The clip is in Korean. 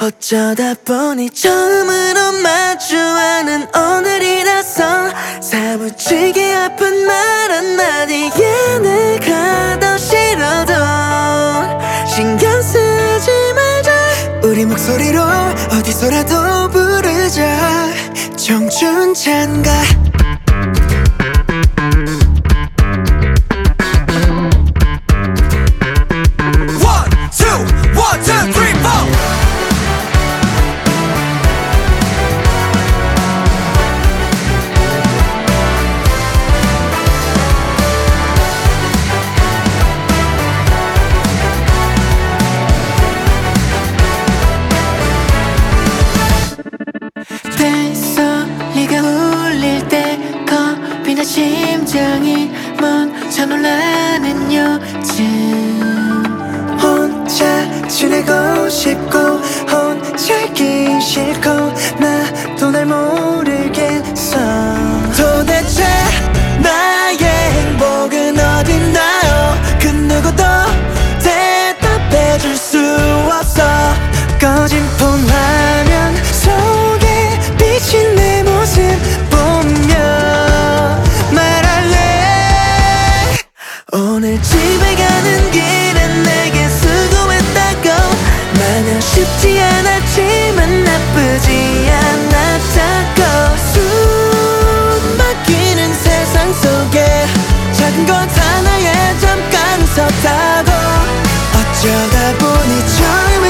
어쩌다 보니 처음으로 마주하는 오늘이라서 사무치게 아픈 말 한마디에 내가 더 싫어도 신경 쓰지 말자. 우리 목소리로 어디서라도 부르자. 청춘 찬가. 벨소리가 울릴 때 겁이 나 심장이 멈춰 놀라는 요즘. 혼자 지내고 싶고 혼자 있기 싫고 나도 날 모르겠어. 도대체 나의 행복은 어딨나요? 그 누구도 대답해줄 수 없어. 꺼진 폰 화면 속에 비친 내 모습 보며 말할래. 오늘 집에 가는 길엔 내게 수고했다고. 마냥 쉽지 않았지만 나쁘지 않았다고. 숨 막히는 세상 속에 작은 것 하나에 잠깐 섰다고. 어쩌다 보니